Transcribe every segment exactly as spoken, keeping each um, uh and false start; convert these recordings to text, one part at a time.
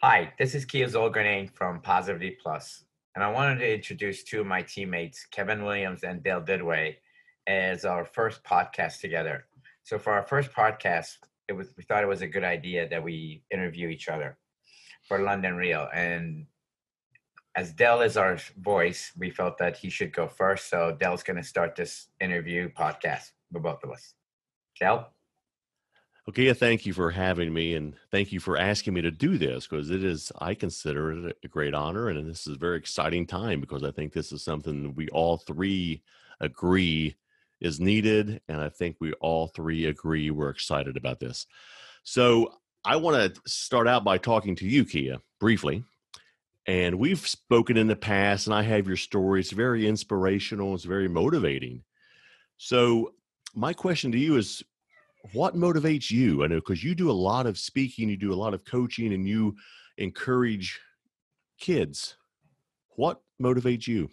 Hi, this is Kia Zolgrenane from Positivity Plus, and I wanted to introduce two of my teammates, Kevin Williams and Dale Didway, as our first podcast together. So for our first podcast, it was we thought it was a good idea that we interview each other for London Real. And as Dale is our voice, we felt that he should go first. So Dale's going to start this interview podcast with both of us. Dale? Okay, yeah, thank you for having me, and thank you for asking me to do this because it is, I consider it a great honor, and this is a very exciting time because I think this is something we all three agree is needed, and I think we all three agree we're excited about this. So I want to start out by talking to you, Kia, briefly. And we've spoken in the past, and I have your story. It's very inspirational. It's very motivating. So my question to you is, what motivates you? I know because you do a lot of speaking, you do a lot of coaching, and you encourage kids. What motivates you?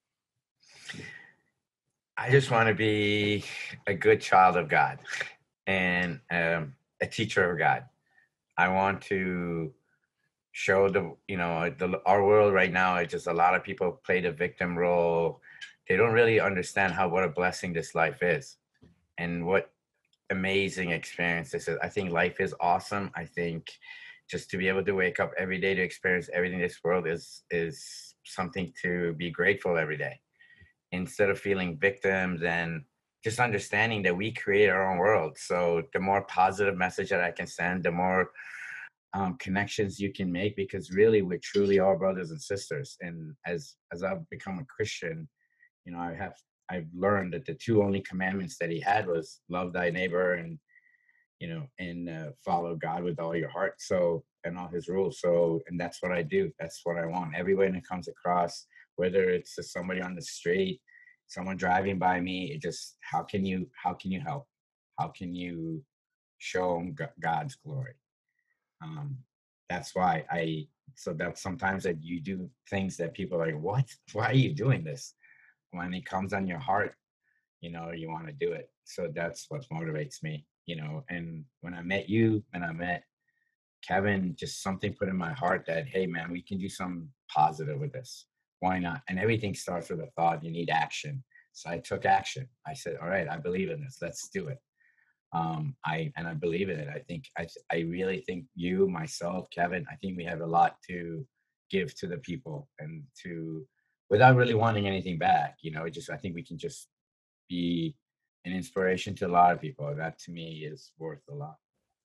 I just want to be a good child of God and um, a teacher of God. I want to show the, you know, the, our world right now is just a lot of people play the victim role. They don't really understand how, what a blessing this life is and what amazing experience this is. I think life is awesome. I think just to be able to wake up every day to experience everything in this world is, is something to be grateful every day. Instead of feeling victims and just understanding that we create our own world. So the more positive message that I can send, the more um, connections you can make, because really we're truly all brothers and sisters. And as as I've become a Christian, you know, I have I've learned that the two only commandments that he had was love thy neighbor and, you know, and uh, follow God with all your heart. So, and all his rules. So, and that's what I do. That's what I want. Everyone that comes across, whether it's to somebody on the street, someone driving by me, it just, how can you, how can you help? How can you show them God's glory? Um, that's why I, so that sometimes that you do things that people are like, what? Why are you doing this? When it comes on your heart, you know, you want to do it. So that's what motivates me, you know. And when I met you and I met Kevin, just something put in my heart that, hey man, we can do something positive with this. Why not? And everything starts with a thought. You need action. So I took action. I said, all right, I believe in this. Let's do it. Um, I and I believe in it. I think I I really think you, myself, Kevin, I think we have a lot to give to the people and to without really wanting anything back. You know, just I think we can just be an inspiration to a lot of people. That to me is worth a lot.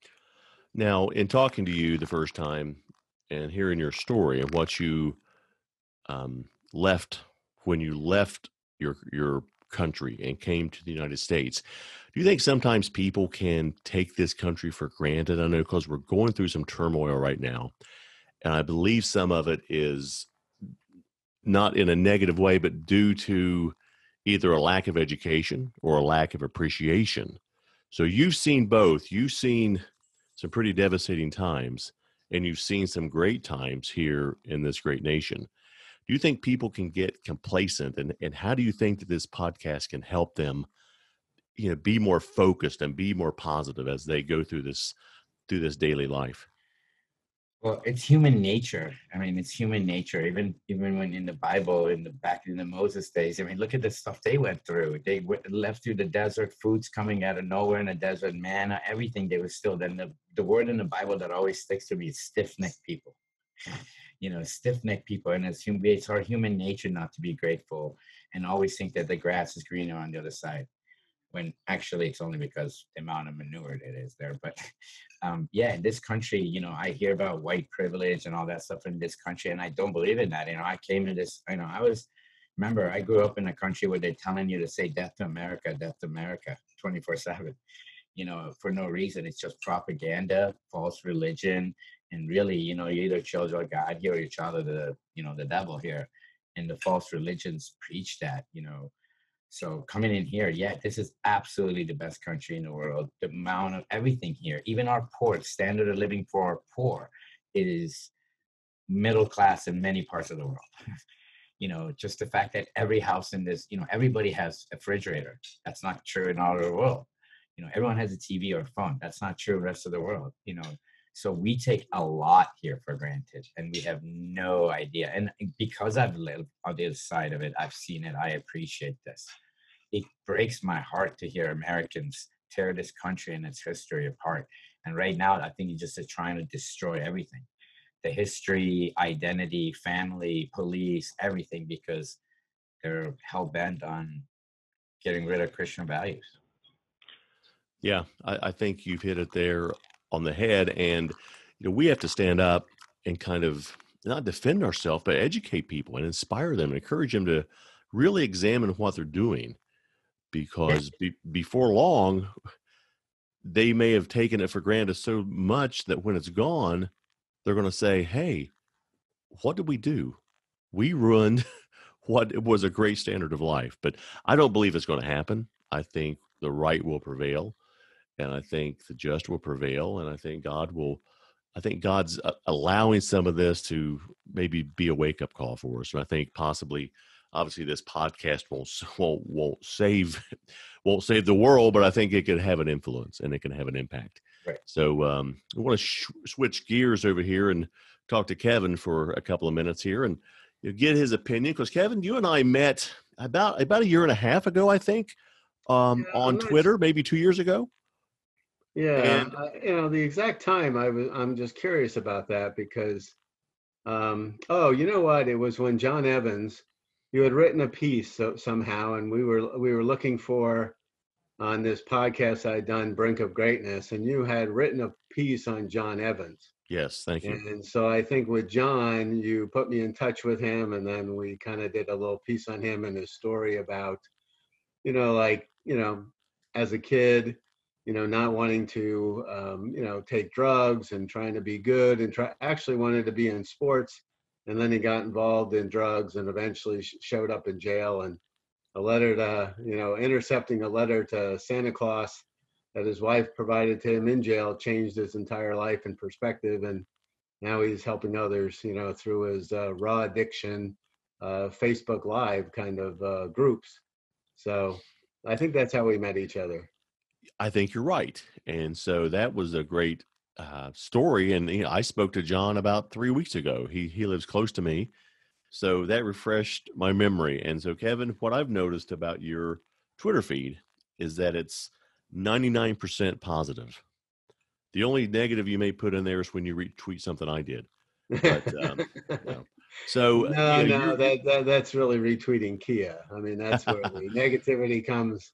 Now, in talking to you the first time and hearing your story of what you um, left when you left your your country and came to the United States, do you think sometimes people can take this country for granted? I know because we're going through some turmoil right now, and I believe some of it is not in a negative way, but due to either a lack of education or a lack of appreciation. So you've seen both. You've seen some pretty devastating times, and you've seen some great times here in this great nation. Do you think people can get complacent, and, and how do you think that this podcast can help them, you know, be more focused and be more positive as they go through this through this daily life? Well, it's human nature. I mean, it's human nature. Even even when in the Bible, in the back in the Moses days, I mean, look at the stuff they went through. They went, left through the desert, foods coming out of nowhere in the desert, manna, everything. They were still. Then the the word in the Bible that always sticks to me is stiff-necked people. You know, stiff-necked people, and it's human. It's our human nature not to be grateful and always think that the grass is greener on the other side, when actually it's only because the amount of manure it is there. But um, yeah, in this country, you know, I hear about white privilege and all that stuff in this country, and I don't believe in that. You know, I came to this, you know, I was, remember, I grew up in a country where they're telling you to say death to America, death to America, twenty-four seven, you know, for no reason. It's just propaganda, false religion. And really, you know, you're either children of God here or you're child of the, you know, the devil here. And the false religions preach that, you know, so coming in here, yeah, this is absolutely the best country in the world. The amount of everything here, even our poor, standard of living for our poor, it is middle class in many parts of the world. You know, just the fact that every house in this, you know, everybody has a refrigerator. That's not true in all of the world. You know, everyone has a T V or a phone. That's not true in the rest of the world. You know, So we take a lot here for granted, and we have no idea. And because I've lived on the other side of it, I've seen it. I appreciate this. It breaks my heart to hear Americans tear this country and its history apart. And right now, I think he just is trying to destroy everything, the history, identity, family, police, everything, because they're hell bent on getting rid of Christian values. Yeah, I, I think you've hit it there on the head. And, you know, we have to stand up and kind of not defend ourselves, but educate people and inspire them and encourage them to really examine what they're doing. Because be, before long, they may have taken it for granted so much that when it's gone, they're going to say, hey, what did we do? We ruined what was a great standard of life. But I don't believe it's going to happen. I think the right will prevail. And I think the just will prevail. And I think God will, I think God's uh, allowing some of this to maybe be a wake up call for us. And I think possibly, obviously this podcast won't, won't, won't save, won't save the world, but I think it could have an influence and it can have an impact. Right. So um, I want to sh- switch gears over here and talk to Kevin for a couple of minutes here and you know, get his opinion. Because Kevin, you and I met about, about a year and a half ago, I think, um, Yeah, on I'm not Twitter, maybe two years ago. Yeah, And uh, you know, the exact time I was, I'm just curious about that because, um, oh, you know what? It was when John Evans, you had written a piece so, somehow, and we were we were looking for on this podcast I'd done, Brink of Greatness, and you had written a piece on John Evans. yes, thank you. And so I think with John, you put me in touch with him, and then we kind of did a little piece on him and his story about, you know, like, you know, as a kid, you know, not wanting to, um, you know, take drugs and trying to be good and try actually wanted to be in sports. And then he got involved in drugs and eventually sh- showed up in jail and a letter to, you know, intercepting a letter to Santa Claus that his wife provided to him in jail changed his entire life and perspective. And now he's helping others, you know, through his uh, raw addiction, uh, Facebook Live kind of uh, groups. So I think that's how we met each other. I think you're right. And so that was a great uh, story. And you know, I spoke to John about three weeks ago. He he lives close to me. So that refreshed my memory. And so, Kevin, what I've noticed about your Twitter feed is that it's ninety-nine percent positive. The only negative you may put in there is when you retweet something I did. But um, no. So no, you know, no, you're, you're that, that that's really retweeting Kia. I mean, that's where the negativity comes.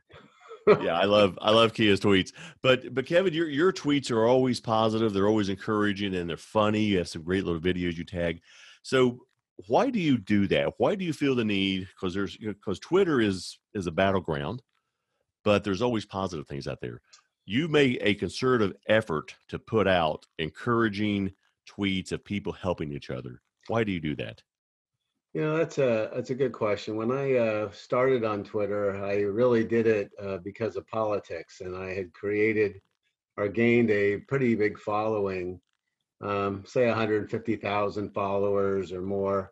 yeah, I love I love Kia's tweets. But but Kevin, your your tweets are always positive. They're always encouraging and they're funny. You have some great little videos you tag. So why do you do that? Why do you feel the need? Because there's because Twitter is is a battleground, but there's always positive things out there. You make a concerted effort to put out encouraging tweets of people helping each other. Why do you do that? You know, that's a that's a good question. When I uh, started on Twitter, I really did it uh, because of politics, and I had created or gained a pretty big following, um, say one hundred fifty thousand followers or more.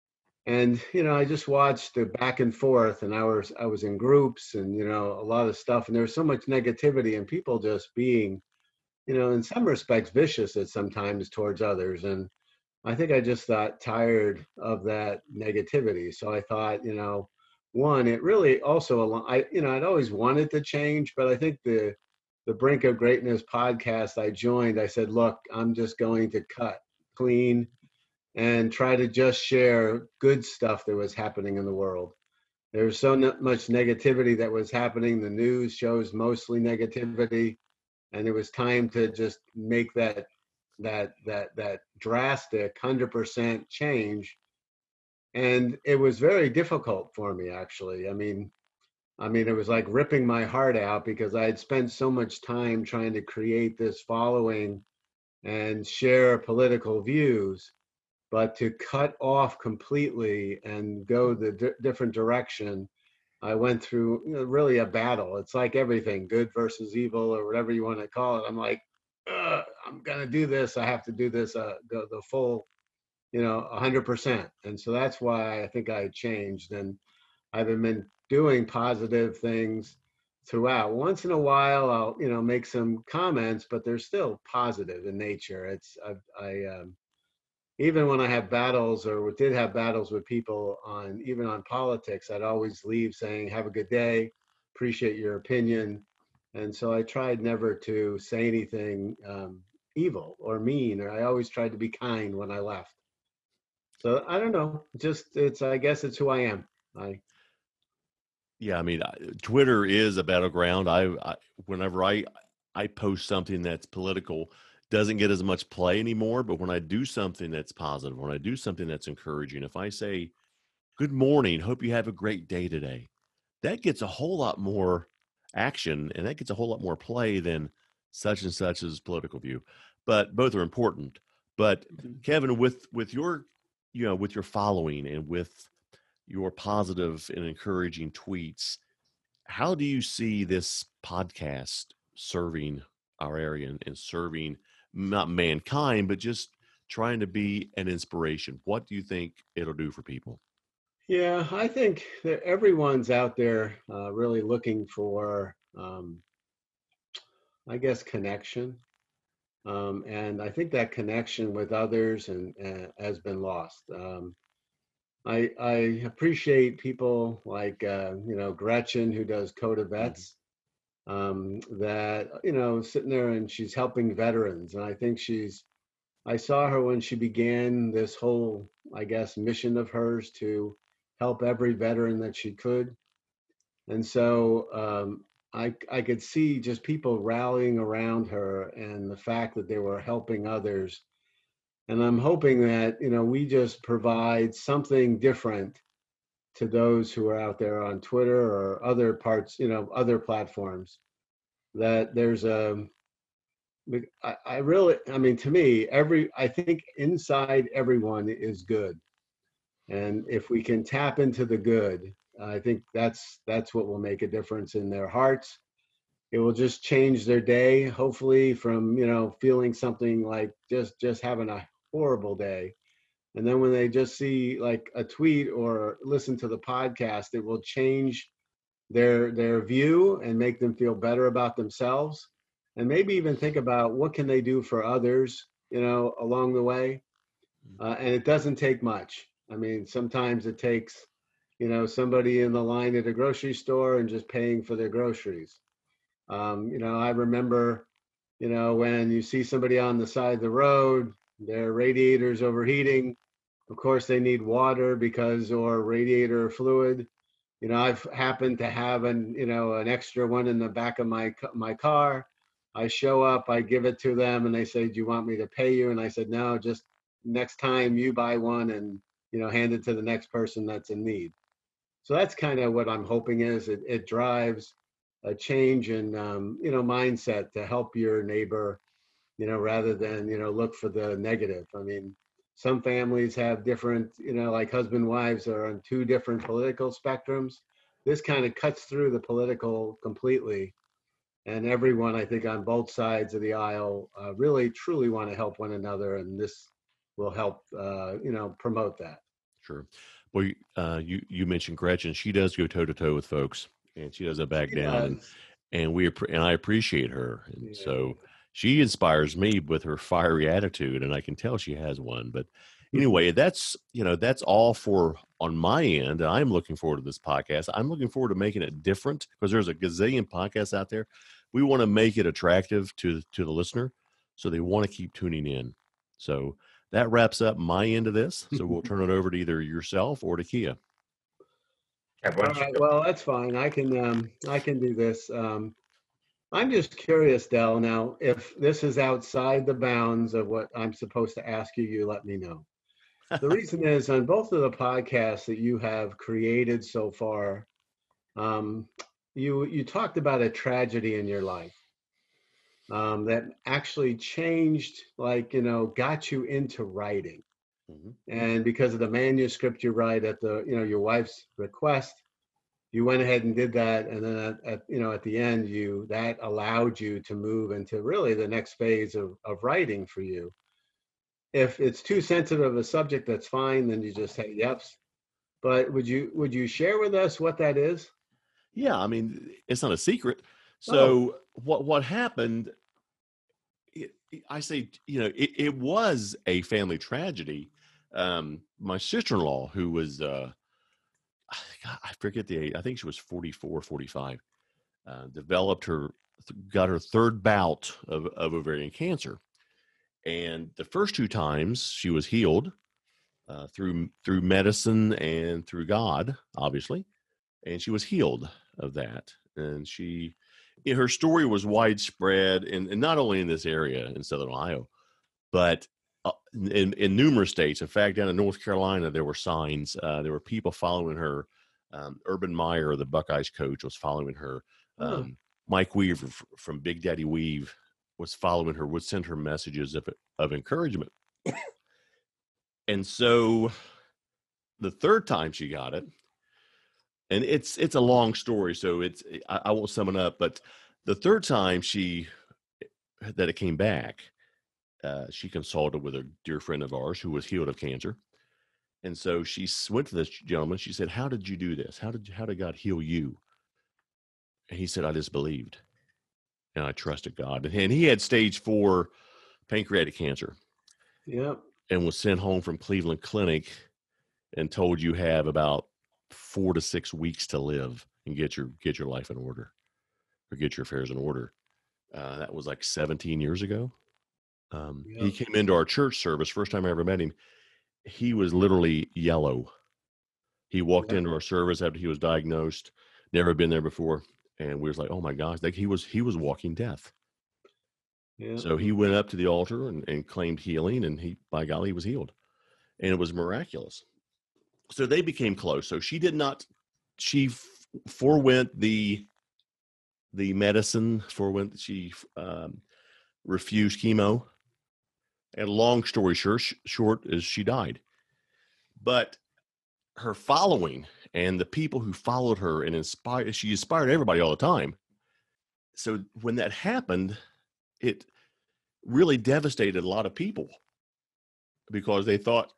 And you know, I just watched the back and forth, and I was I was in groups, and you know, a lot of stuff, and there was so much negativity and people just being, you know, in some respects, vicious at sometimes towards others, and I think I just got tired of that negativity. So I thought, you know, one, it really also, I, you know, I'd always wanted to change, but I think the, the Brink of Greatness podcast I joined, I said, look, I'm just going to cut clean and try to just share good stuff that was happening in the world. There was so much negativity that was happening. The news shows mostly negativity, and it was time to just make that that that that drastic one hundred percent change. And it was very difficult for me, actually. i mean i mean it was like ripping my heart out because I had spent so much time trying to create this following and share political views, but to cut off completely and go the di- different direction, I went through, you know, really a battle. It's like everything, good versus evil or whatever you want to call it. I'm like, Ugh, I'm gonna do this. I have to do this. Uh, go the full, you know, one hundred percent. And so that's why I think I changed. And I've been doing positive things throughout. Once in a while, I'll, you know, make some comments, but they're still positive in nature. It's, I, I um, even when I have battles or did have battles with people on, even on politics, I'd always leave saying, have a good day, appreciate your opinion. And so I tried never to say anything um, evil or mean, or I always tried to be kind when I left. So I don't know, just it's, I guess it's who I am. I, Yeah, I mean, I- Twitter is a battleground. I, I whenever I I post something that's political, doesn't get as much play anymore. But when I do something that's positive, when I do something that's encouraging, if I say, "Good morning, hope you have a great day today," that gets a whole lot more action, and that gets a whole lot more play than such and such's political view. But both are important. But Kevin, with with your you know with your following and with your positive and encouraging tweets, how do you see this podcast serving our area and, and serving not mankind, but just trying to be an inspiration? What do you think it'll do for people? yeah, I think that everyone's out there uh, really looking for, um, I guess, connection. Um, and I think that connection with others and uh, has been lost. Um, I I appreciate people like uh, you know, Gretchen, who does Coda Mhm. Vets, um, that, you know, sitting there and she's helping veterans, and I think she's. I saw her when she began this whole, I guess, mission of hers to help every veteran that she could. And so um, I, I could see just people rallying around her and the fact that they were helping others. And I'm hoping that, you know, we just provide something different to those who are out there on Twitter or other parts, you know, other platforms, that there's a, I, I really, I mean, to me, every, I think inside everyone is good. And if we can tap into the good, I think that's that's what will make a difference in their hearts. It will just change their day, hopefully, from, you know, feeling something like just just having a horrible day. And then when they just see like a tweet or listen to the podcast, it will change their their view and make them feel better about themselves. And maybe even think about what can they do for others, you know, along the way. Uh, and it doesn't take much. I mean, sometimes it takes, you know, somebody in the line at a grocery store and just paying for their groceries. Um, you know, I remember, you know, when you see somebody on the side of the road, their radiator's overheating. Of course, they need water because, or radiator fluid. You know, I've happened to have an, you know, an extra one in the back of my my car. I show up, I give it to them, and they say, "Do you want me to pay you?" And I said, "No, just next time you buy one and, you know, hand it to the next person that's in need." So that's kind of what I'm hoping is it, it drives a change in, um, you know, mindset to help your neighbor, you know, rather than, you know, look for the negative. I mean, some families have different, you know, like husband wives are on two different political spectrums. This kind of cuts through the political completely. And everyone, I think, on both sides of the aisle uh, really truly want to help one another. And this will help, uh, you know, promote that. Sure. Well, you, uh, you you mentioned Gretchen. She does go toe to toe with folks, and she doesn't back She down. And does. and we appre- and I appreciate her. And Yeah. so she inspires me with her fiery attitude, and I can tell she has one. But anyway, that's you know that's all for on my end. I'm looking forward to this podcast. I'm looking forward to making it different because there's a gazillion podcasts out there. We want to make it attractive to to the listener, so they want to keep tuning in. So that wraps up my end of this. So we'll turn it over to either yourself or to Kia. Yeah, why All don't you right. go? Well, that's fine. I can um, I can do this. Um, I'm just curious, Dell. Now, if this is outside the bounds of what I'm supposed to ask you, you let me know. The reason is on both of the podcasts that you have created so far, um, you you talked about a tragedy in your life um, that actually changed, like, you know, got you into writing. Mhm. And because of the manuscript you write at the, you know, your wife's request, you went ahead and did that. And then at, at you know, at the end, you, that allowed you to move into really the next phase of, of writing for you. If it's too sensitive a subject, that's fine. Then you just say, yep. But would you, would you share with us what that is? Yeah, I mean, it's not a secret. Oh, So what what happened? It, it- I say, you know, it, it was a family tragedy. Um, my sister-in-law, who was, uh, God, I forget the age. I think she was forty-four, forty-five, uh, developed her, got her third bout of, of ovarian cancer. And the first two times she was healed uh, through through medicine and through God, obviously, and she was healed of that. And she, you know, her story was widespread, and, and not only in this area in Southern Ohio, but uh, in, in numerous states. In fact, down in North Carolina, there were signs. Uh, there were people following her. Um, Urban Meyer, the Buckeyes coach, was following her. huh. Um, Mike Weaver from Big Daddy Weave was following her, would send her messages of, of encouragement. And so the third time she got it, and it's it's a long story, so it's I, I won't sum it up, but the third time she that it came back, uh, she consulted with a dear friend of ours who was healed of cancer. And so she went to this gentleman. She said, "How did you do this? How did how did God heal you?" And he said, "I just believed, and I trusted God." And he had stage four pancreatic cancer, Yep. and was sent home from Cleveland Clinic and told, "You have about four to six weeks to live and get your get your life in order, or get your affairs in order." Uh, that was like seventeen years ago. Um, he Yep. came into our church service. First time I ever met him, he was literally yellow. He walked Yep. into our service after he was diagnosed, never been there before, and we was like, "Oh my gosh!" Like he was he was walking death. Yep. So he went up to the altar and, and claimed healing, and he, by golly, he was healed, and it was miraculous. So they became close. So she did not. She f- forewent the the medicine. Forewent she um, refused chemo. And long story short, short is she died. But her following and the people who followed her and inspired, she inspired everybody all the time. So when that happened, it really devastated a lot of people because they thought,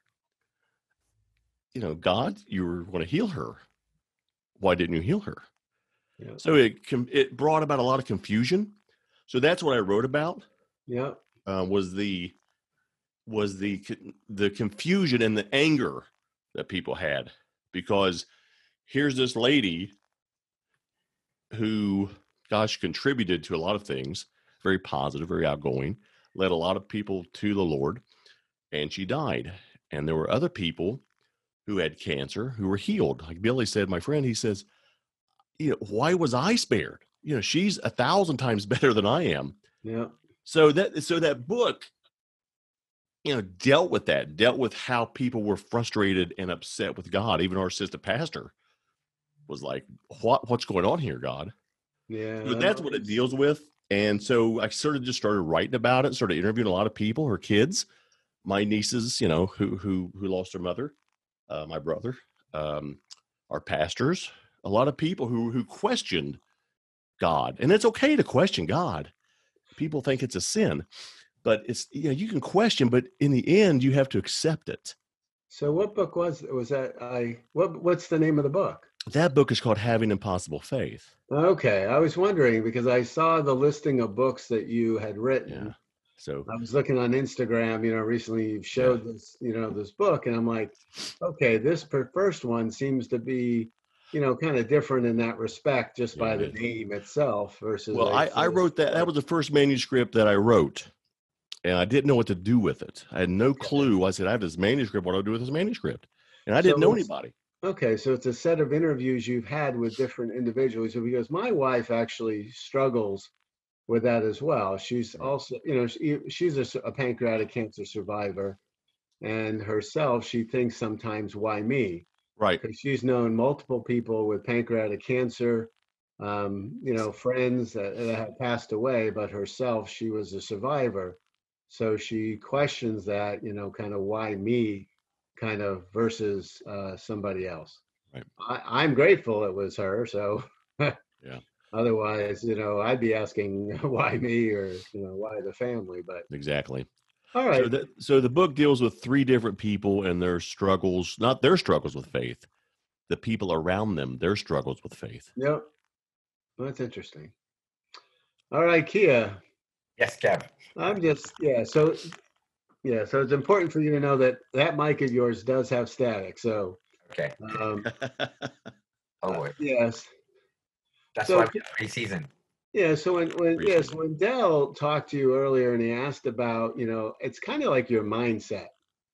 you know, God, you were going to heal her. Why didn't you heal her? Yep. So it it brought about a lot of confusion. So that's what I wrote about. Yep. Uh, was the was the the confusion and the anger that people had, because here's this lady who, gosh, contributed to a lot of things, very positive, very outgoing, led a lot of people to the Lord, and she died. And there were other people who had cancer who were healed. Like Billy said, my friend, he says, you know, why was I spared? You know, she's a thousand times better than I am. Yep. So that so that book, you know, dealt with that, dealt with how people were frustrated and upset with God. Even our assistant pastor was like, what what's going on here, God? Yeah. So that's what it deals with. And so I sort of just started writing about it, started interviewing a lot of people, her kids, my nieces, you know, who who who lost their mother, uh, my brother, um, our pastors, a lot of people who who questioned God. And it's okay to question God. People think it's a sin, but it's, you know, you can question, but in the end, you have to accept it. So what book was was that? I what what's the name of the book? That book is called Having Impossible Faith. Okay, I was wondering because I saw the listing of books that you had Yeah. written. So, I was looking on Instagram, you know, recently you've yeah. showed this, you know, this book, and I'm like, okay, this per- first one seems to be, you know, kind of different in that respect, just by the Yeah. name itself versus Well, a I, I full wrote that. That story. was the first manuscript that I wrote, and I didn't know what to do with it. I had no Okay. clue. I said, I have this manuscript. What do I do with this manuscript? And I didn't So know it's anybody. okay, so it's a set of interviews you've had with different individuals. So because my wife actually struggles with that as well. She's Right. also, you know, she, she's a, s- a pancreatic cancer survivor, and herself, she thinks sometimes, why me? Right. Because she's known multiple people with pancreatic cancer, um, you know, friends that, that have passed away, but herself, she was a survivor. So she questions that, you know, kind of why me, kind of versus uh, somebody else. Right. I, I'm grateful it was her. So Yeah. otherwise, you know, I'd be asking why me or, you know, why the family. But Exactly. all So right. that so the book deals with three different people and their struggles, not their struggles with faith, the people around them, their struggles with faith. Yep. Well, that's interesting. All right, Kia. Yes, Kev. I'm just, yeah. So, yeah. So it's important for you to know that that mic of yours does have static. So, Okay. um, Oh uh, boy. yes. That's why So, we have preseason. yeah. So when, when, yes, Preseason. when Dell talked to you earlier and he asked about, you know, it's kind of like your mindset.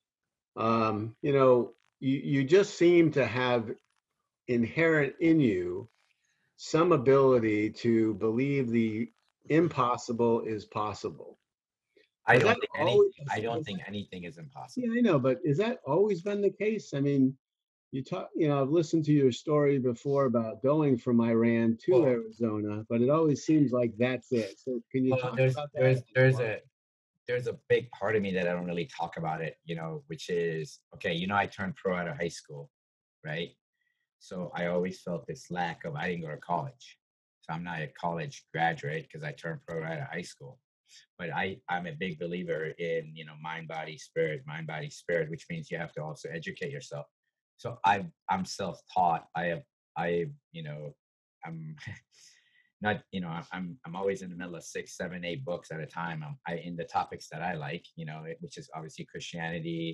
Um, you know, you, you just seem to have inherent in you some ability to believe the impossible is possible. I Has don't that think anything. always, I don't has that, think anything is impossible. yeah, I know, but has that always been the case? I mean, you talk, you know, I've listened to your story before about going from Iran to Well, Arizona, but it always seems like that's it. So can you well, talk there's about that there's a bit there's more? a there's a big part of me that I don't really talk about it, you know, which is okay. You know, I turned pro out of high school, right? So I always felt this lack of I didn't go to college, so I'm not a college graduate because I turned pro out of high school. But I I'm a big believer in you know mind body spirit, mind body spirit, which means you have to also educate yourself. So I I'm self taught. I have I you know I'm not you know I'm I'm I'm always in the middle of six, seven, eight books at a time. I'm I in the topics that I like, you know, which is obviously Christianity,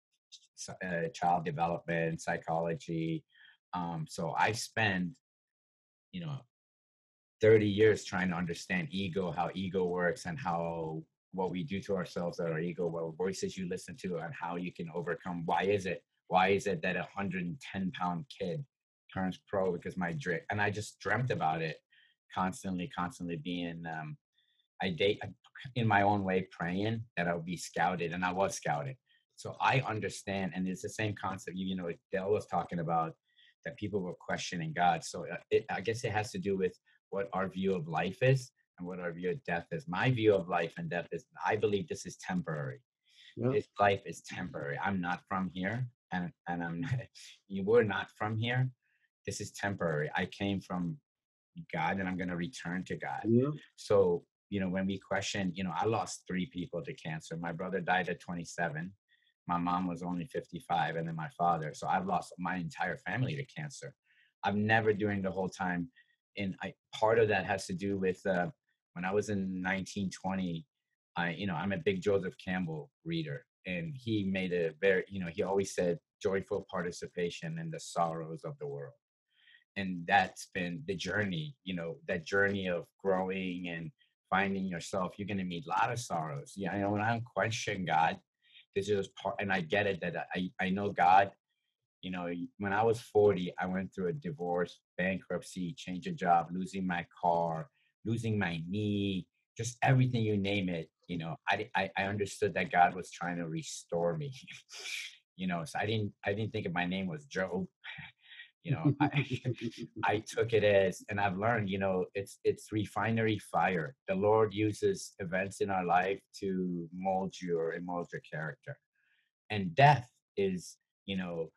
uh, child development, psychology. Um, so I spend you know thirty years trying to understand ego, how ego works, and how what we do to ourselves that our ego, what voices you listen to, and how you can overcome. Why is it? Why is it that a one hundred ten pound kid turns pro because my drink? And I just dreamt about it constantly, constantly being. Um, I date in my own way, praying that I would be scouted, and I was scouted. So I understand, and it's the same concept. You, you know, Dell was talking about that people were questioning God. So uh, it, I guess it has to do with what our view of life is and what our view of death is. My view of life and death is I believe this is temporary. Yeah. This life is temporary. I'm not from here, and and I'm you were not from here. This is temporary. I came from God, and I'm going to return to God. Yeah. So you know, when we question, you know, I lost three people to cancer. My brother died at twenty-seven. My mom was only fifty-five, and then my father. So I've lost my entire family to cancer. I've never during the whole time, and I part of that has to do with uh, when I was in nineteen twenty. I, you know, I'm a big Joseph Campbell reader, and he made a very, you know, he always said joyful participation in the sorrows of the world. And that's been the journey, you know, that journey of growing and finding yourself. You're going to meet a lot of sorrows. Yeah, you know, when I question God, this is part, and I get it that I, I know God, you know, when I was forty, I went through a divorce, bankruptcy, change of job, losing my car, losing my knee, just everything you name it. You know, I, I, I understood that God was trying to restore me. You know, so I didn't I didn't think of my name was Job. You know, I I took it as, and I've learned, you know, it's it's refinery fire. The Lord uses events in our life to mold you or mold your character. And death is, you know,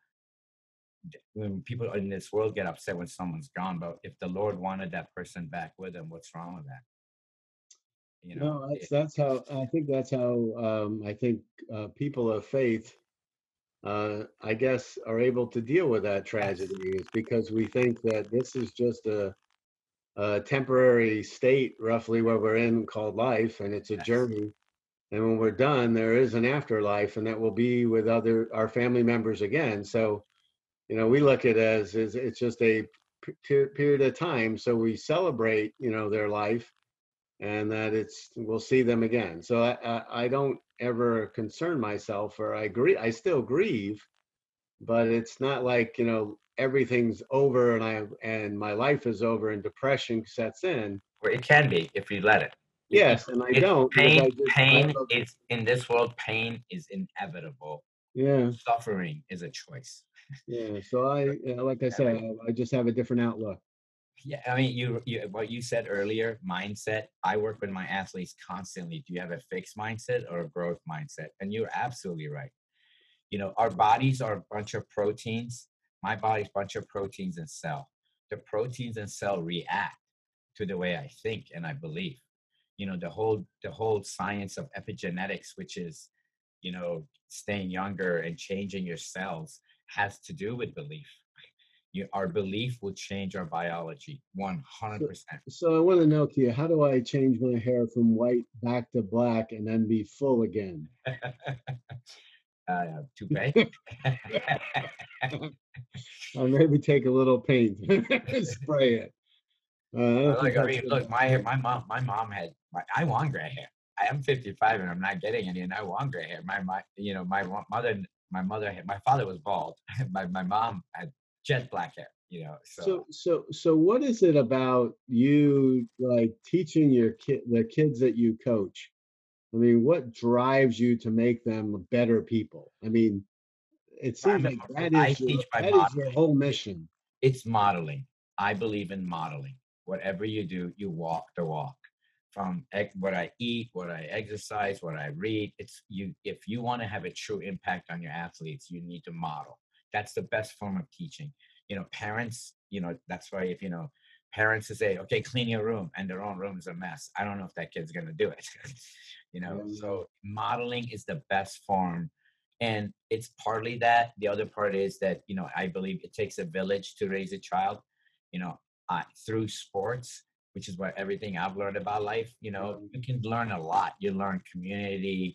when people in this world get upset when someone's gone, but if the Lord wanted that person back with him, what's wrong with that? You know, No, that's it, that's how I think that's how um, I think uh, people of faith, uh, I guess, are able to deal with that yes, tragedy is because we think that this is just a, a temporary state, roughly where we're in called life, and it's a yes, journey. And when we're done, there is an afterlife, and that will be with other our family members again. So, you know, we look at it as is it's just a p- period of time. So we celebrate, you know, their life and that it's we'll see them again. So I, I, I don't ever concern myself, or I agree. I still grieve, but it's not like you know everything's over and I and my life is over and depression sets in. or it can be if you let it. You, you Yes, know, and I it's don't because pain. I just I have Pain a is in this world. Pain is inevitable. yeah Suffering is a choice. yeah. So I you know, like I said, I, I just have a different outlook. Yeah, I mean, you, you what you said earlier, mindset. I work with my athletes constantly. Do you have a fixed mindset or a growth mindset? And you're absolutely right. You know, our bodies are a bunch of proteins. My body's a bunch of proteins and cell. The proteins and cell react to the way I think and I believe. You know, the whole the whole science of epigenetics, which is, you know, staying younger and changing your cells, has to do with belief. You, our belief will change our biology So, one hundred percent. so I want to know, Kia, how do I change my hair from white back to black and then be full again? uh, toupee. Or maybe take a little paint, spray it. Uh, I don't think Look, I that's mean, good. look, my my mom, my mom had. My, I want gray hair. I am fifty-five and I'm not getting any, and I want gray hair. My my, you know, my mo- mother, my mother, had, my father was bald. my my mom had jet black hair. You know, so So, so, so, what is it about you, like teaching your kid, the kids that you coach? I mean, what drives you to make them better people? I mean, it seems like I'm- that I is your teach by that is your modeling. whole mission. It's modeling. I believe in modeling. Whatever you do, you walk the walk. From ex- what I eat, what I exercise, what I read, it's you. If you want to have a true impact on your athletes, you need to model. That's the best form of teaching. You know, parents. You know, that's why if you know parents to say, "Okay, clean your room," and their own room is a mess. I don't know if that kid's gonna do it. you know, Yeah, yeah. so modeling is the best form, and it's partly that. The other part is that you know I believe it takes a village to raise a child. You know, uh, through sports, which is what everything I've learned about life. You know, Um, you can learn a lot. You learn community,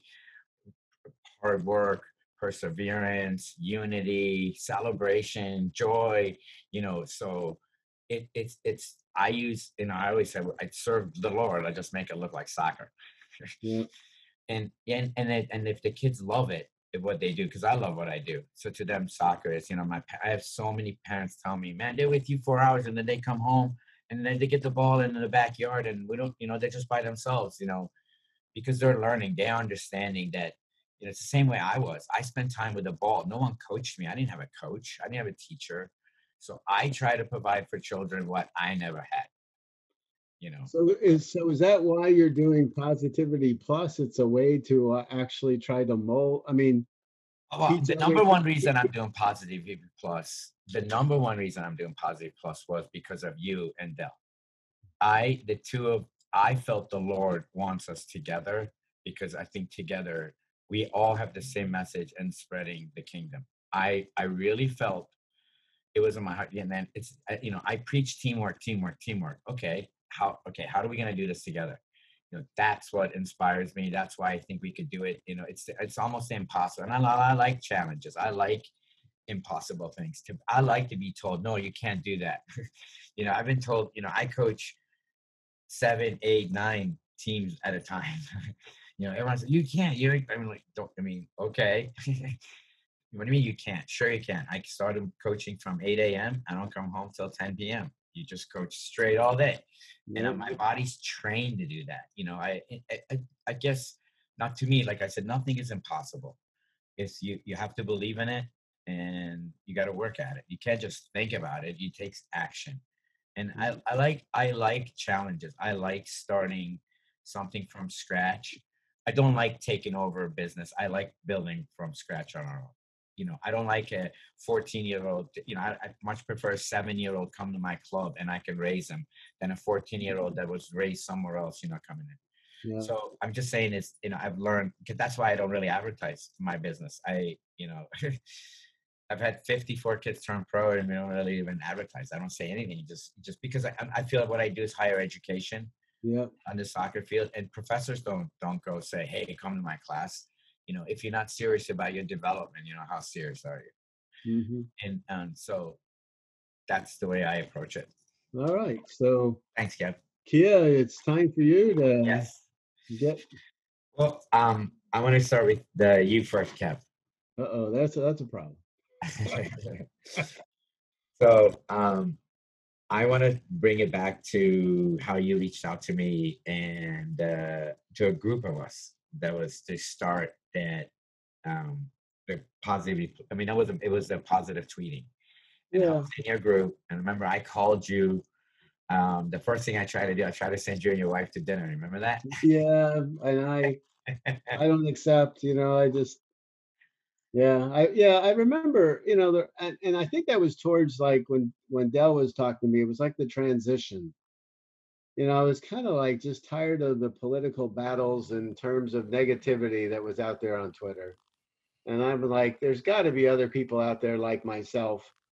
hard work, perseverance, unity, celebration, joy. You know, so it, it's it's. I use, you know, I always say I serve the Lord. I just make it look like soccer. yeah, and and and it, and if the kids love it, what they do, because I love what I do. So to them, soccer is, you know, my I have so many parents tell me, man, they're with you four hours and then they come home and then they get the ball in the backyard and we don't, you know, they're just by themselves, you know, because they're learning, they're understanding that, you know, it's the same way I was. I spent time with the ball. No one coached me. I didn't have a coach. I didn't have a teacher. So I try to provide for children what I never had, you know. so is so is that why you're doing Positivity Plus? It's a way to uh, actually try to mold. I mean, Well, teach the other number one people. reason I'm doing Positive Plus, the number one reason I'm doing Positive Plus was because of you and Dell. I, the two of, I felt the Lord wants us together because I think together we all have the same message and spreading the kingdom. I, I really felt it was in my heart. And then it's, you know, I preach teamwork, teamwork, teamwork. Okay. How, okay. How are we going to do this together? You know, that's what inspires me. That's why I think we could do it. You know, it's, it's almost impossible. And I, I like challenges. I like impossible things to, I like to be told, no, you can't do that. you know, I've been told, you know, I coach seven, eight, nine teams at a time. you know, everyone's like, you can't, you, I mean, like, don't, I mean, okay. What do you mean you can't? Sure you can. I started coaching from eight a.m. I don't come home till ten p.m. You just coach straight all day. And uh, Yeah. my body's trained to do that. You know, I, I, I guess not to me, like I said, nothing is impossible. It's you, you have to believe in it and you got to work at it. You can't just think about it. It takes action. And I, I like, I like challenges. I like starting something from scratch. I don't like taking over a business. I like building from scratch on our own. You know, I don't like a fourteen year old, you know, I, I much prefer a seven year old come to my club and I can raise them than a fourteen year old that was raised somewhere else, you know, coming in. Yeah. So I'm just saying it's, you know, I've learned, because that's why I don't really advertise my business. I, you know, I've had fifty-four kids turn pro and we don't really even advertise. I don't say anything just, just because I, I feel like what I do is higher education Yeah. on the soccer field, and professors don't, don't go say, hey, come to my class. You know, if you're not serious about your development, you know, how serious are you? Hmm. And um, so that's the way I approach it. All right. So, Thanks, Kev. Kia, it's time for you to Yes. get. Well, um, I want to start with the you first, Kev. Uh-oh, that's a, that's a problem. so um, I want to bring it back to how you reached out to me and uh, to a group of us that was to start that um, the positive. I mean, that was a, it was a positive tweeting, and I Yeah. was in your group. And remember, I called you. Um, the first thing I tried to do, I tried to send you and your wife to dinner. Remember that? Yeah, and I I don't accept, you know, I just yeah, I yeah, I remember, you know, there and, and I think that was towards like when when Dell was talking to me, it was like the transition. You know, I was kind of like just tired of the political battles in terms of negativity that was out there on Twitter. And I'm like, there's got to be other people out there like myself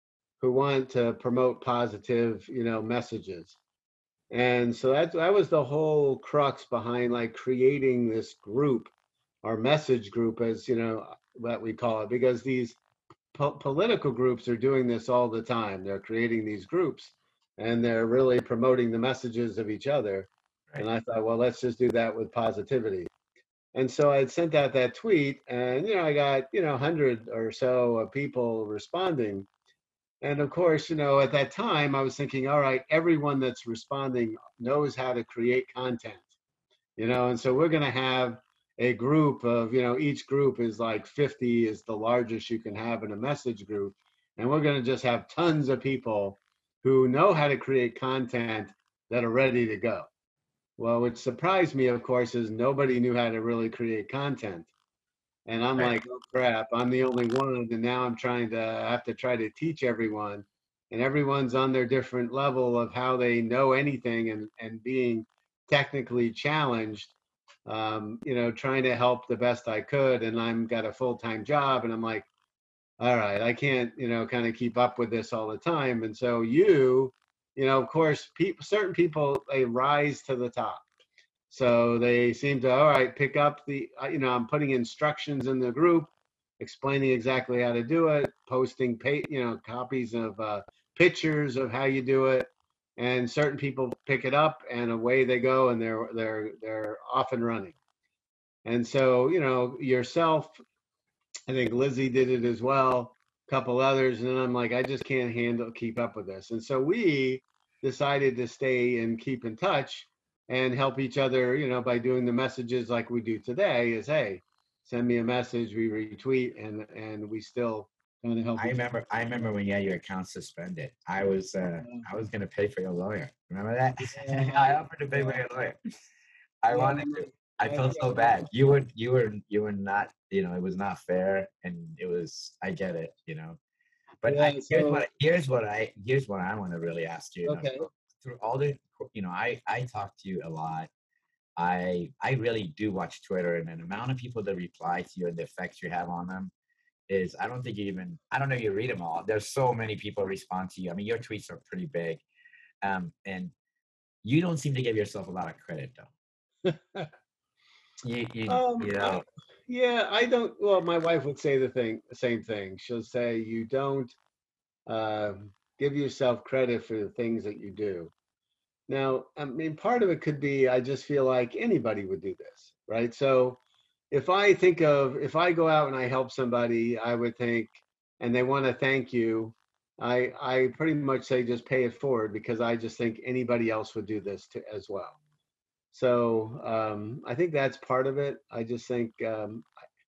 who want to promote positive, you know, messages. And so that that was the whole crux behind like creating this group, our message group, as you know, what we call it, because these po- political groups are doing this all the time. They're creating these groups and they're really promoting the messages of each other. And Right. I thought, well, let's just do that with positivity. And so I sent out that tweet, and you know, I got you know, a hundred or so of people responding. And of course, you know, at that time, I was thinking, all right, everyone that's responding knows how to create content, you know, and so we're going to have a group of, you know, each group is like fifty is the largest you can have in a message group. And we're going to just have tons of people who know how to create content that are ready to go. Well, what surprised me, of course, is nobody knew how to really create content. And I'm Right. like, oh crap, I'm the only one. And now I'm trying to I have to try to teach everyone. And everyone's on their different level of how they know anything and, and being technically challenged, um, you know, trying to help the best I could. And I'm got a full-time job and I'm like, all right, I can't, you know, kind of keep up with this all the time. And so you, you know, of course, people, certain people, they rise to the top. So they seem to, all right, pick up the, uh, you know, I'm putting instructions in the group, explaining exactly how to do it, posting, pay, you know, copies of uh, pictures of how you do it, and certain people pick it up, and away they go, and they're they're they're off and running. And so, you know, yourself, I think Lizzie did it as well, a couple others, and then I'm like, I just can't handle keep up with this. And so we decided to stay and keep in touch and help each other, you know, by doing the messages like we do today is, hey, send me a message, we retweet, and and we still kind of help I each remember. I remember when you had your account suspended. I was. Uh, other. I was gonna pay for your lawyer. Remember that? Yeah, I offered to pay yeah, for your lawyer. I yeah, wanted to. I I felt feel so bad. bad. You were. You were. You were not. You know, it was not fair, and it was. I get it. You know, but I Yeah, here's so what. Here's what I. Here's what I want to really ask you. You know, okay. through, through all the. You know, I. I talk to you a lot. I. I really do watch Twitter, and the amount of people that reply to you and the effects you have on them is I don't think you even I don't know if you read them all. There's so many people respond to you. I mean, your tweets are pretty big, um, and you don't seem to give yourself a lot of credit though. You you Um, you I, know yeah, I don't. Well, my wife would say the thing, the same thing. She'll say you don't uh, give yourself credit for the things that you do. Now, I mean, part of it could be I just feel like anybody would do this, right? So if I think of if I go out and I help somebody, I would think, and they want to thank you, I I pretty much say just pay it forward because I just think anybody else would do this to, as well. So um, I think that's part of it. I just think um,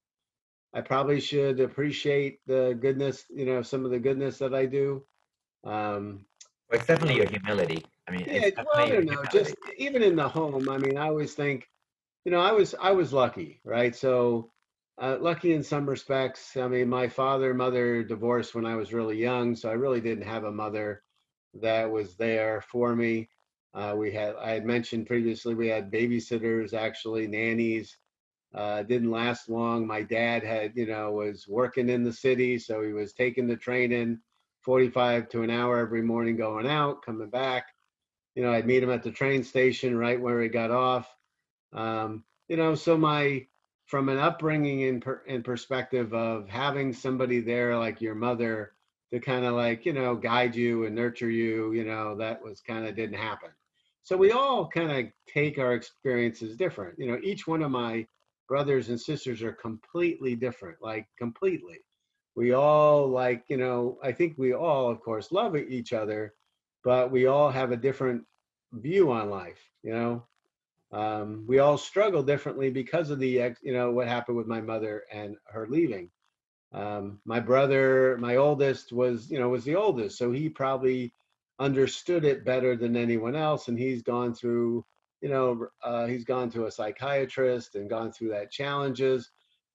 I probably should appreciate the goodness, you know, some of the goodness that I do. Um, it's you definitely know, your humility. I mean, yeah, it's well, I definitely your don't know. humility. Just even in the home, I mean, I always think, you know, I was I was lucky, right? So uh, lucky in some respects. I mean, my father and mother divorced when I was really young, so I really didn't have a mother that was there for me. Uh, we had I had mentioned previously we had babysitters, actually nannies. Uh, didn't last long. My dad had, you know, was working in the city, so he was taking the train in forty-five to an hour every morning, going out, coming back. You know, I'd meet him at the train station right where he got off. Um, you know, so my from an upbringing in per, in perspective of having somebody there like your mother to kind of like you know guide you and nurture you, you know, that was kind of didn't happen. So we all kind of take our experiences different. You know, each one of my brothers and sisters are completely different, like completely. We all like, you know, I think we all, of course, love each other, but we all have a different view on life, you know. Um, we all struggle differently because of the, ex- you know, what happened with my mother and her leaving. Um, my brother, my oldest, was, you know, was the oldest, so he probably understood it better than anyone else, and he's gone through, you know, uh, he's gone to a psychiatrist and gone through that challenges.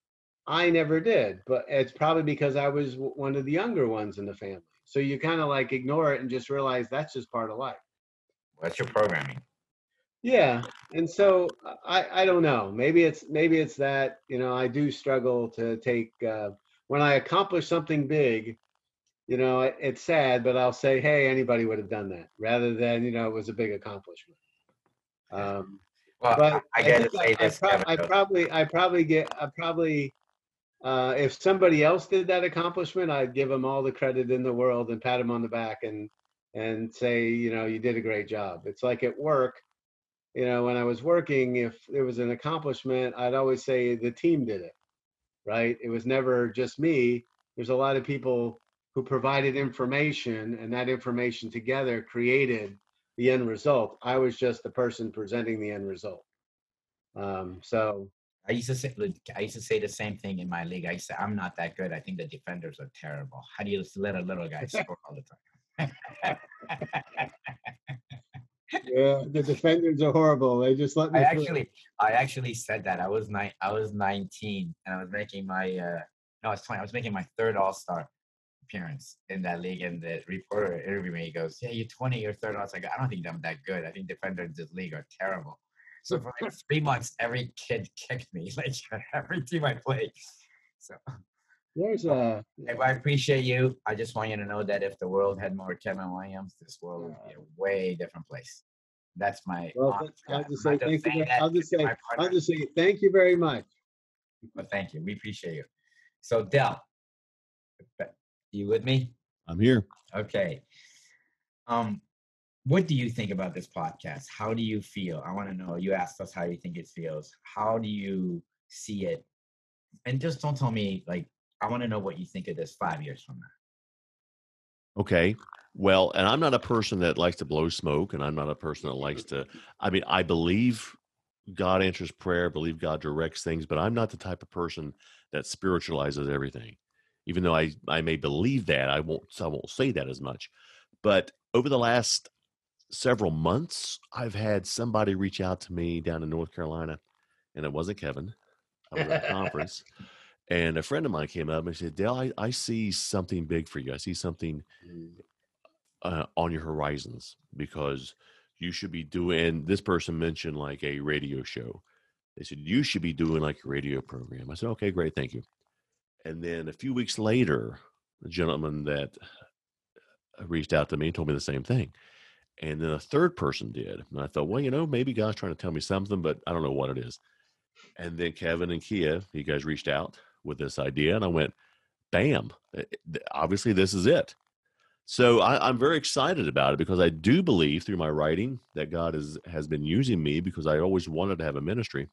I never did, but it's probably because I was w- one of the younger ones in the family. So you kind of like ignore it and just realize that's just part of life. What's your programming? Yeah, and so I I don't know. Maybe it's maybe it's that, you know, I do struggle to take uh, when I accomplish something big, you know, it, it's sad, but I'll say, hey, anybody would have done that, rather than, you know, it was a big accomplishment. Um, Well, I, but I I got to think I, say I, this, pro- Kevin. I though. probably, I probably get, I probably, uh, if somebody else did that accomplishment, I'd give them all the credit in the world and pat them on the back and and say, you know, you did a great job. It's like at work, you know, when I was working, if there was an accomplishment, I'd always say the team did it, right? It was never just me. There's a lot of people who provided information, and that information together created the end result. I was just the person presenting the end result. Um, so I used to say, I used to say the same thing in my league. I used to say, I'm not that good. I think the defenders are terrible. How do you let a little guy score all the time? yeah, the defenders are horrible. They just let me I through. actually, I actually said that. I was nine. I was nineteen, and I was making my. Uh, no, I was twenty. I was making my third All Star appearance in that league, and the reporter interviewed me. He goes, "Yeah, you're twenty. You're third." I was like, "I don't think I'm that good. I think defenders in this league are terrible." So for like three months, every kid kicked me, like every team I played. So There's a. if I appreciate you. I just want you to know that if the world had more Kevin Williams, this world would be a way different place. That's my Well, honest I'll God. just I'm say not just thank you. saying ver- that I'll just to say my I'll partner, just say thank you very much. but thank you. We appreciate you. So Del, you with me? I'm here. Okay. Um, what do you think about this podcast? How do you feel? I want to know. You asked us how you think it feels. How do you see it? And just don't tell me like I want to know what you think of this five years from now. Okay. Well, and I'm not a person that likes to blow smoke, and I'm not a person that likes to, I mean, I believe God answers prayer, believe God directs things, but I'm not the type of person that spiritualizes everything. Even though I, I may believe that, I won't I won't say that as much. But over the last several months, I've had somebody reach out to me down in North Carolina, and it wasn't Kevin. I was at a conference, and a friend of mine came up and said, Dale, I, I see something big for you. I see something uh, on your horizons, because you should be doing, this person mentioned like a radio show. They said, you should be doing like a radio program. I said, okay, great. Thank you. And then a few weeks later, the gentleman that reached out to me told me the same thing. And then a third person did. And I thought, well, you know, maybe God's trying to tell me something, but I don't know what it is. And then Kevin and Kia, you guys reached out with this idea. And I went, bam, obviously this is it. So I, I'm very excited about it, because I do believe through my writing that God is, has been using me, because I always wanted to have a ministry.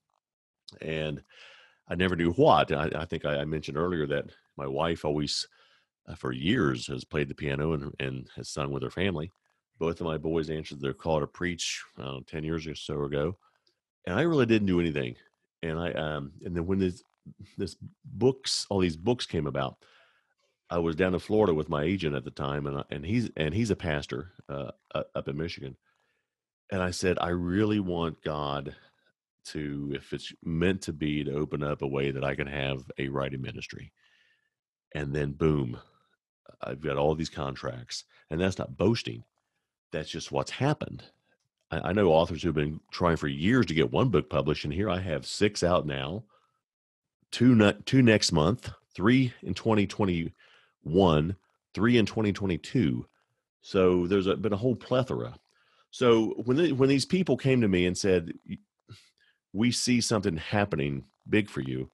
And I never knew what. I, I think I, I mentioned earlier that my wife always, uh, for years, has played the piano and, and has sung with her family. Both of my boys answered their call to preach uh, ten years or so ago. And I really didn't do anything. And I um, and then when this, this books, all these books came about, I was down in Florida with my agent at the time, and I, and he's and he's a pastor uh, up in Michigan. And I said, I really want God to, if it's meant to be, to open up a way that I can have a writing ministry. And then boom, I've got all these contracts, and that's not boasting. That's just what's happened. I, I know authors who've been trying for years to get one book published, and here I have six out now, two, ne- two next month, three in twenty twenty-one, three in twenty twenty-two. So there's a, been a whole plethora. So when they, when these people came to me and said, we see something happening big for you,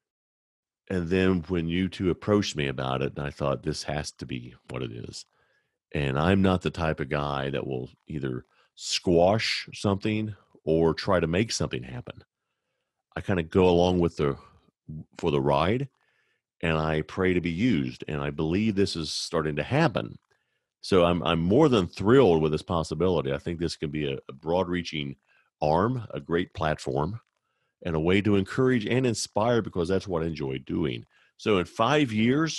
and then when you two approached me about it, I thought, this has to be what it is. And I'm not the type of guy that will either squash something or try to make something happen. I kind of go along with the, for the ride, and I pray to be used. And I believe this is starting to happen. So I'm, I'm more than thrilled with this possibility. I think this can be a, a broad reaching arm, a great platform, and a way to encourage and inspire, because that's what I enjoy doing. So in five years,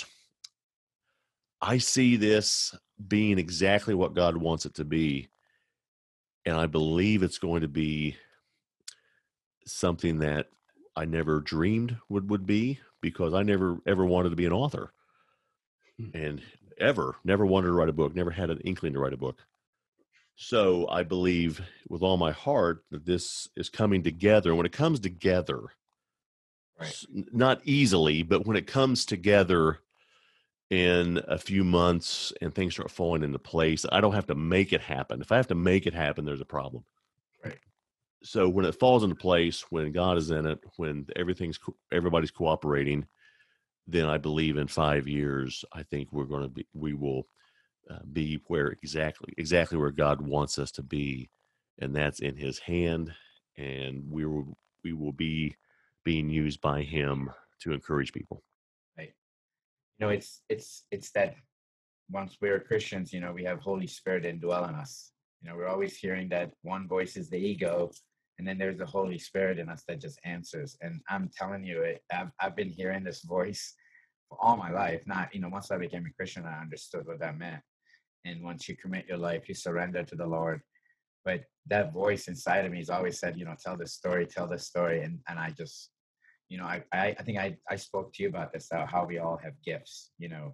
I see this being exactly what God wants it to be. And I believe it's going to be something that I never dreamed would, would be, because I never, ever wanted to be an author, and ever, never wanted to write a book, never had an inkling to write a book. So I believe with all my heart that this is coming together. And when it comes together, Right. not easily, but when it comes together in a few months and things start falling into place. I don't have to make it happen. If I have to make it happen, there's a problem. Right. So when it falls into place, when God is in it, when everything's co- everybody's cooperating, then I believe in five years, I think we're going to be, we will uh, be where exactly, exactly where God wants us to be, and that's in His hand, and we will, we will be being used by Him to encourage people. Right. You know, it's it's it's that once we're Christians, you know, we have Holy Spirit indwell in us. You know, we're always hearing that one voice is the ego, and then there's the Holy Spirit in us that just answers. And I'm telling you, it, I've I've been hearing this voice for all my life. Not, you know, once I became a Christian, I understood what that meant. And once you commit your life, you surrender to the Lord. But that voice inside of me has always said, you know, tell this story, tell this story, and and I just, you know, I I, I think I I spoke to you about this, how how we all have gifts, you know.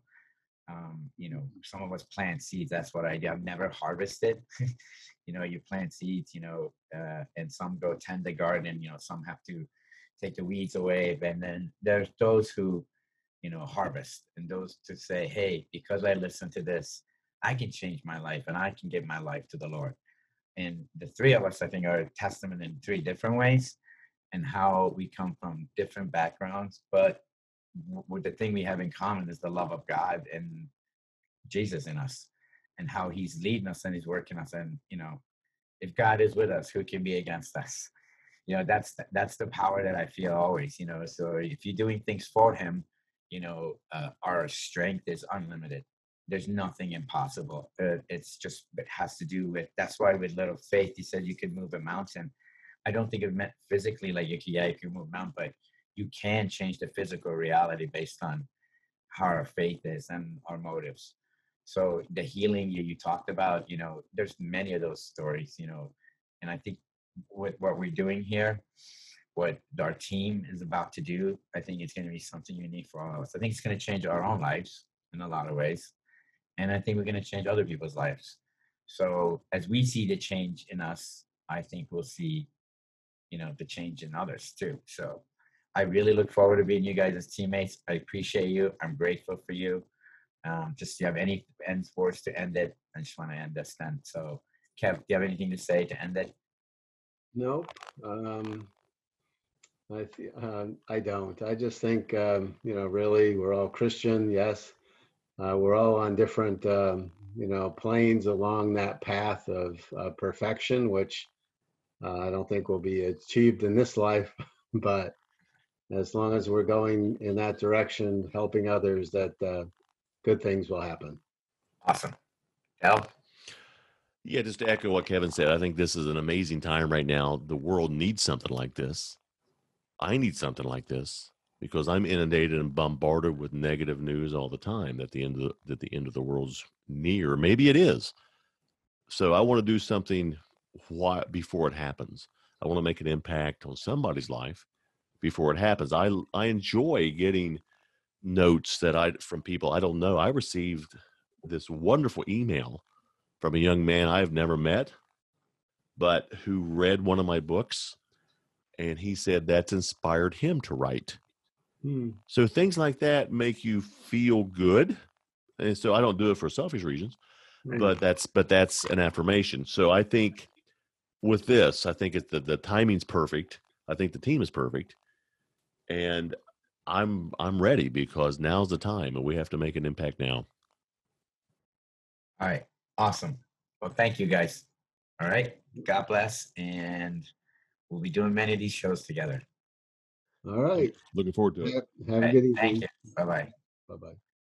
Um, you know, some of us plant seeds. That's what I do. I've never harvested. You know, you plant seeds, you know, uh, and some go tend the garden, you know, some have to take the weeds away. And then there's those who, you know, harvest, and those to say, hey, because I listened to this, I can change my life and I can give my life to the Lord. And the three of us, I think, are a testament in three different ways, and how we come from different backgrounds, but with the thing we have in common is the love of God and Jesus in us, and how He's leading us and He's working us. And you know, if God is with us, who can be against us? You know, that's that's the power that I feel always. You know, so if you're doing things for Him, you know, uh, our strength is unlimited. There's nothing impossible. Uh, it's just, it has to do with. That's why with little faith, He said you could move a mountain. I don't think it meant physically, like you can, yeah, you can move a mountain, but you can change the physical reality based on how our faith is and our motives. So the healing you, you talked about, you know, there's many of those stories, you know, and I think with what we're doing here, what our team is about to do, I think it's going to be something unique for all of us. I think it's going to change our own lives in a lot of ways. And I think we're going to change other people's lives. So as we see the change in us, I think we'll see, you know, the change in others too. So I really look forward to being you guys as teammates. I appreciate you. I'm grateful for you. Um, just do you have any end words to end it? I just want to end this then. So Kev, do you have anything to say to end it? Nope. Um, I th- um, I don't. I just think um, you know, really, we're all Christian. Yes, uh, we're all on different um, you know, planes along that path of uh, perfection, which uh, I don't think will be achieved in this life. But as long as we're going in that direction, helping others, that uh, good things will happen. Awesome. Al? Yeah, just to echo what Kevin said, I think this is an amazing time right now. The world needs something like this. I need something like this because I'm inundated and bombarded with negative news all the time that the end of the, that the end of the world's near. Maybe it is. So I want to do something why, before it happens. I want to make an impact on somebody's life before it happens. I I enjoy getting notes that I from people I don't know. I received this wonderful email from a young man I've never met, but who read one of my books, and he said that's inspired him to write. Hmm. So things like that make you feel good. And so I don't do it for selfish reasons, Hmm. but that's but that's an affirmation. So I think with this, I think it's the, the timing's perfect. I think the team is perfect. And I'm I'm ready because now's the time and we have to make an impact now. All right. Awesome. Well, thank you guys. All right. God bless. And we'll be doing many of these shows together. All right. Looking forward to it. Have, have All a right. good Thank evening. you. Bye-bye. Bye bye.